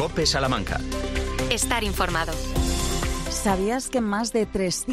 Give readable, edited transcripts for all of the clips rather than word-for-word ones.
COPE Salamanca. Estar informado. ¿Sabías que más de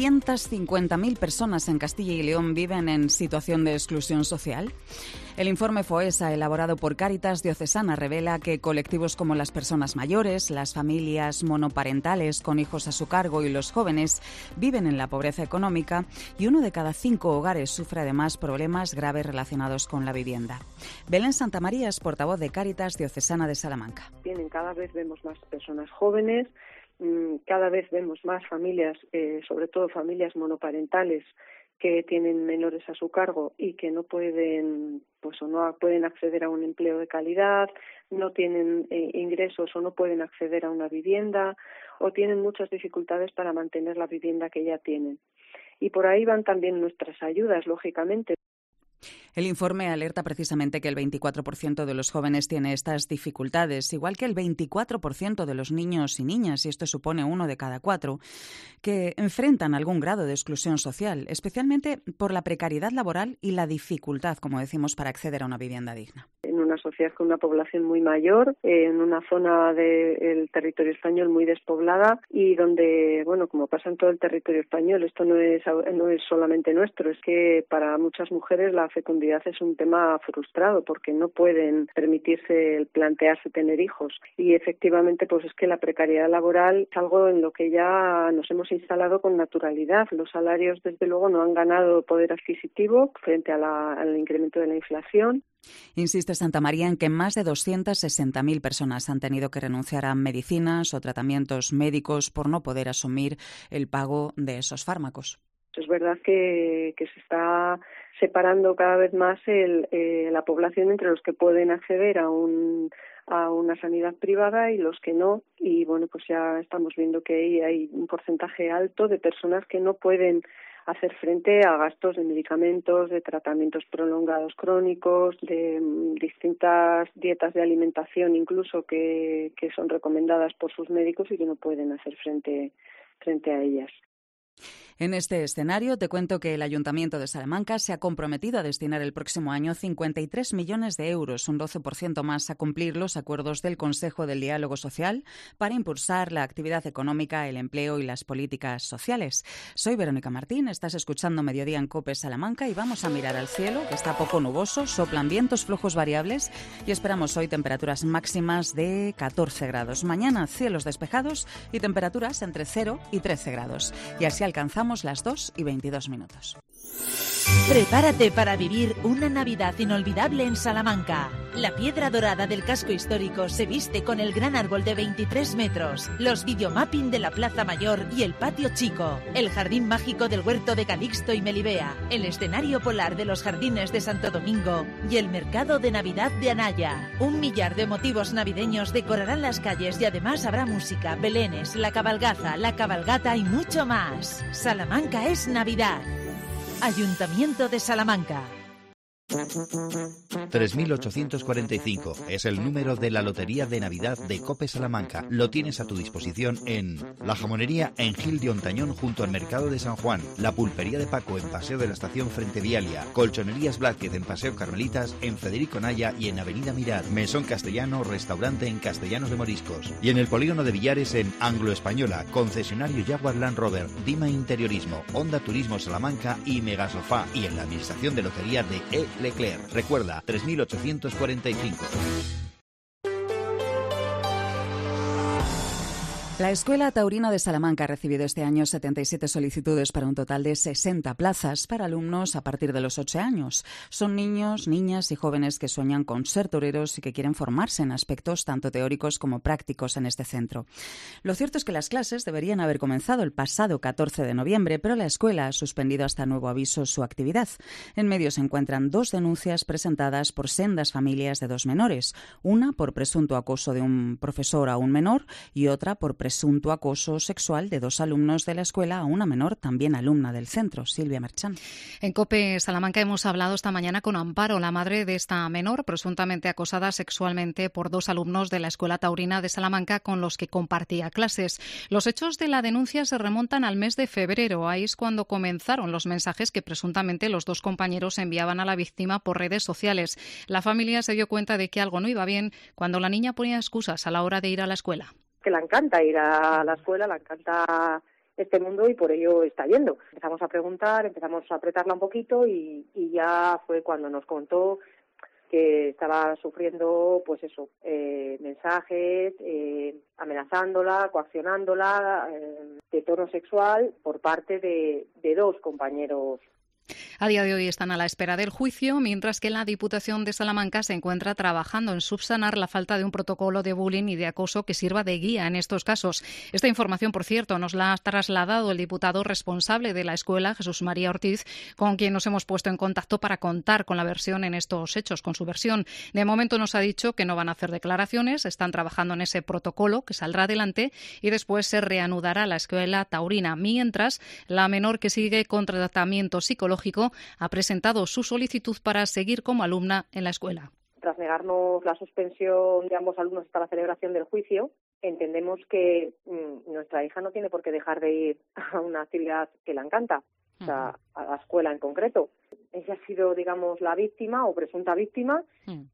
350.000 personas en Castilla y León viven en situación de exclusión social? El informe FOESA, elaborado por Cáritas Diocesana, revela que colectivos como las personas mayores, las familias monoparentales con hijos a su cargo y los jóvenes viven en la pobreza económica y 1 de cada 5 hogares sufre además problemas graves relacionados con la vivienda. Belén Santamaría es portavoz de Cáritas Diocesana de Salamanca. Cada vez vemos más personas jóvenes, cada vez vemos más familias, sobre todo familias monoparentales, que tienen menores a su cargo y que no pueden o no pueden acceder a un empleo de calidad, no tienen ingresos o no pueden acceder a una vivienda o tienen muchas dificultades para mantener la vivienda que ya tienen. Y por ahí van también nuestras ayudas, lógicamente. El informe alerta precisamente que el 24% de los jóvenes tiene estas dificultades, igual que el 24% de los niños y niñas, y esto supone 1 de cada 4, que enfrentan algún grado de exclusión social, especialmente por la precariedad laboral y la dificultad, como decimos, para acceder a una vivienda digna. En una sociedad con una población muy mayor, en una zona del territorio español muy despoblada y donde, como pasa en todo el territorio español, esto no es solamente nuestro, es que para muchas mujeres la fecundidad es un tema frustrado porque no pueden permitirse el plantearse tener hijos y efectivamente es que la precariedad laboral es algo en lo que ya nos hemos instalado con naturalidad. Los salarios desde luego no han ganado poder adquisitivo frente al incremento de la inflación. Insiste Santamaría en que más de 260.000 personas han tenido que renunciar a medicinas o tratamientos médicos por no poder asumir el pago de esos fármacos. Es verdad que se está separando cada vez más la población entre los que pueden acceder a una sanidad privada y los que no. Y ya estamos viendo que hay un porcentaje alto de personas que no pueden hacer frente a gastos de medicamentos, de tratamientos prolongados crónicos, de distintas dietas de alimentación incluso que son recomendadas por sus médicos y que no pueden hacer frente a ellas. En este escenario te cuento que el Ayuntamiento de Salamanca se ha comprometido a destinar el próximo año 53 millones de euros, un 12% más, a cumplir los acuerdos del Consejo del Diálogo Social para impulsar la actividad económica, el empleo y las políticas sociales. Soy Verónica Martín, estás escuchando Mediodía en COPE Salamanca y vamos a mirar al cielo, que está poco nuboso, soplan vientos flojos variables y esperamos hoy temperaturas máximas de 14 grados. Mañana cielos despejados y temperaturas entre 0 y 13 grados. Y así alcanzamos las 2:22. Prepárate para vivir una Navidad inolvidable en Salamanca. La piedra dorada del casco histórico se viste con el gran árbol de 23 metros, los videomapping de la Plaza Mayor y el patio chico, el jardín mágico del huerto de Calixto y Melibea, el escenario polar de los jardines de Santo Domingo y el mercado de Navidad de Anaya. 1 millar de motivos navideños decorarán las calles y además habrá música, belenes, la cabalgata y mucho más. Salamanca es Navidad. Ayuntamiento de Salamanca. 3845 es el número de la Lotería de Navidad de COPE Salamanca. Lo tienes a tu disposición en La Jamonería en Gil de Ontañón junto al Mercado de San Juan, La Pulpería de Paco en Paseo de la Estación frente Vialia, Colchonerías Blázquez en Paseo Carmelitas, en Federico Naya y en Avenida Mirar, Mesón Castellano, restaurante en Castellanos de Moriscos y en el Polígono de Villares en Anglo Española, concesionario Jaguar Land Rover, Dima Interiorismo, Honda Turismo Salamanca y Megasofá y en la Administración de Lotería de Leclerc. Recuerda, 3845. La Escuela Taurina de Salamanca ha recibido este año 77 solicitudes para un total de 60 plazas para alumnos a partir de los 8 años. Son niños, niñas y jóvenes que sueñan con ser toreros y que quieren formarse en aspectos tanto teóricos como prácticos en este centro. Lo cierto es que las clases deberían haber comenzado el pasado 14 de noviembre, pero la escuela ha suspendido hasta nuevo aviso su actividad. En medio se encuentran 2 denuncias presentadas por sendas familias de 2 menores, una por presunto acoso de un profesor a un menor y otra por presunto acoso sexual de 2 alumnos de la escuela a una menor, también alumna del centro. Silvia Marchán. En COPE Salamanca hemos hablado esta mañana con Amparo, la madre de esta menor, presuntamente acosada sexualmente por 2 alumnos de la Escuela Taurina de Salamanca con los que compartía clases. Los hechos de la denuncia se remontan al mes de febrero. Ahí es cuando comenzaron los mensajes que presuntamente los 2 compañeros enviaban a la víctima por redes sociales. La familia se dio cuenta de que algo no iba bien cuando la niña ponía excusas a la hora de ir a la escuela. Que le encanta ir a la escuela, le encanta este mundo y por ello está yendo. Empezamos a preguntar, empezamos a apretarla un poquito y ya fue cuando nos contó que estaba sufriendo, pues eso, mensajes, amenazándola, coaccionándola, de tono sexual por parte de 2 compañeros. A día de hoy están a la espera del juicio, mientras que la Diputación de Salamanca se encuentra trabajando en subsanar la falta de un protocolo de bullying y de acoso que sirva de guía en estos casos. Esta información, por cierto, nos la ha trasladado el diputado responsable de la escuela, Jesús María Ortiz, con quien nos hemos puesto en contacto para contar con la versión en estos hechos, con su versión. De momento nos ha dicho que no van a hacer declaraciones, están trabajando en ese protocolo que saldrá adelante y después se reanudará la escuela taurina. Mientras, la menor que sigue con tratamiento psicológico ha presentado su solicitud para seguir como alumna en la escuela. Tras negarnos la suspensión de ambos alumnos hasta la celebración del juicio, entendemos que nuestra hija no tiene por qué dejar de ir a una actividad que le encanta, o sea, a la escuela en concreto. Ella ha sido, digamos, la víctima o presunta víctima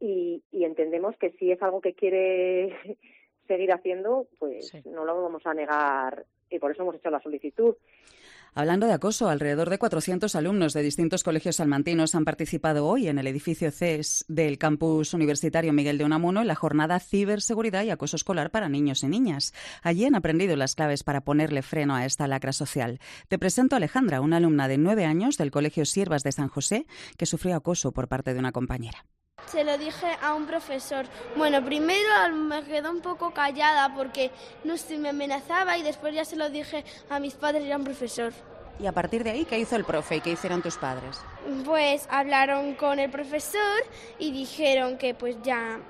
y entendemos que si es algo que quiere seguir haciendo, pues no lo vamos a negar y por eso hemos hecho la solicitud. Hablando de acoso, alrededor de 400 alumnos de distintos colegios salmantinos han participado hoy en el edificio CES del campus universitario Miguel de Unamuno en la jornada Ciberseguridad y Acoso Escolar para Niños y Niñas. Allí han aprendido las claves para ponerle freno a esta lacra social. Te presento a Alejandra, una alumna de 9 años del Colegio Siervas de San José, que sufrió acoso por parte de una compañera. Se lo dije a un profesor. Bueno, primero me quedé un poco callada porque no sé, me amenazaba y después ya se lo dije a mis padres y a un profesor. Y a partir de ahí, ¿qué hizo el profe y qué hicieron tus padres? Pues hablaron con el profesor y dijeron que pues ya,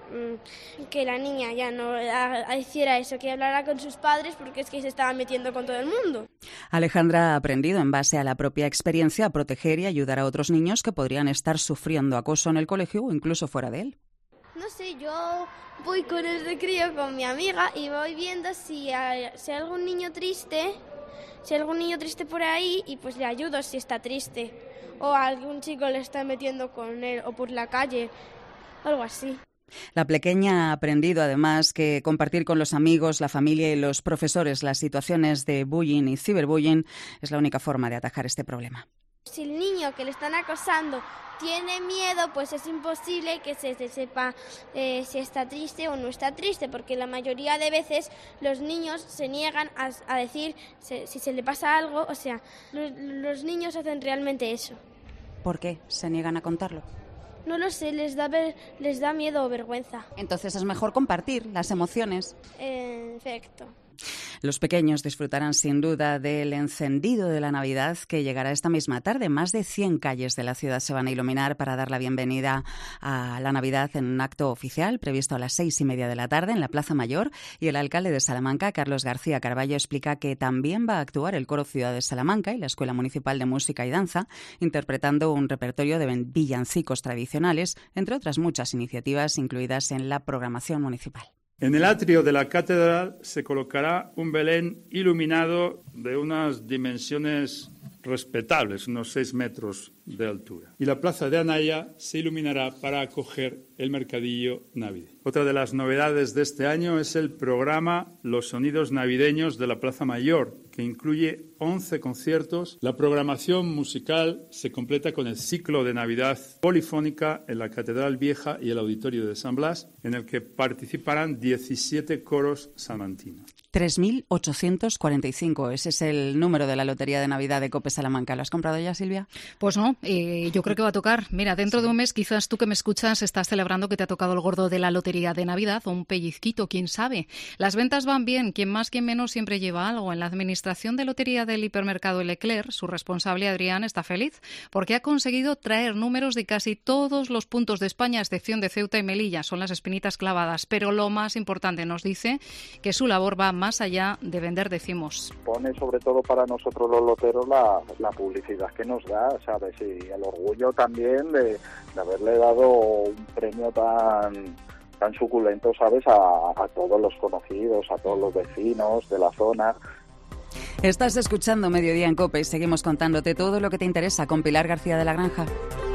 que la niña ya no hiciera eso, que hablara con sus padres porque es que se estaba metiendo con todo el mundo. Alejandra ha aprendido en base a la propia experiencia a proteger y ayudar a otros niños que podrían estar sufriendo acoso en el colegio o incluso fuera de él. No sé, yo voy con el recreo con mi amiga y voy viendo si hay algún niño triste. Si hay algún niño triste por ahí y pues le ayudo si está triste o a algún chico le está metiendo con él o por la calle, algo así. La pequeña ha aprendido además que compartir con los amigos, la familia y los profesores las situaciones de bullying y ciberbullying es la única forma de atajar este problema. Si el niño que le están acosando tiene miedo, pues es imposible que se sepa si está triste o no está triste, porque la mayoría de veces los niños se niegan a decir si se le pasa algo, o sea, los niños hacen realmente eso. ¿Por qué se niegan a contarlo? No lo sé, les da miedo o vergüenza. Entonces es mejor compartir las emociones. En efecto. Los pequeños disfrutarán sin duda del encendido de la Navidad que llegará esta misma tarde. Más de 100 calles de la ciudad se van a iluminar para dar la bienvenida a la Navidad en un acto oficial previsto a las 6:30 de la tarde en la Plaza Mayor. Y el alcalde de Salamanca, Carlos García Carballo, explica que también va a actuar el Coro Ciudad de Salamanca y la Escuela Municipal de Música y Danza, interpretando un repertorio de villancicos tradicionales, entre otras muchas iniciativas incluidas en la programación municipal. En el atrio de la catedral se colocará un Belén iluminado de unas dimensiones respetables, unos 6 metros de altura. Y la plaza de Anaya se iluminará para acoger el mercadillo navideño. Otra de las novedades de este año es el programa Los Sonidos Navideños de la Plaza Mayor, que incluye 11 conciertos. La programación musical se completa con el ciclo de Navidad polifónica en la Catedral Vieja y el Auditorio de San Blas, en el que participarán 17 coros salmantinos. 3.845, ese es el número de la Lotería de Navidad de COPE Salamanca. ¿Lo has comprado ya, Silvia? Pues no, yo creo que va a tocar. Mira, dentro de un mes quizás tú que me escuchas estás celebrando que te ha tocado el gordo de la Lotería de Navidad o un pellizquito, quién sabe. Las ventas van bien, quien más, quien menos siempre lleva algo. En la administración de lotería del hipermercado Leclerc, su responsable Adrián está feliz porque ha conseguido traer números de casi todos los puntos de España, a excepción de Ceuta y Melilla. Son las espinitas clavadas, pero lo más importante nos dice que su labor va más allá de vender decimos. Pone sobre todo para nosotros los loteros la publicidad que nos da, ¿sabes? Y el orgullo también de haberle dado un premio tan suculento, ¿sabes? A todos los conocidos, a todos los vecinos de la zona. Estás escuchando Mediodía en COPE y seguimos contándote todo lo que te interesa con Pilar García de la Granja.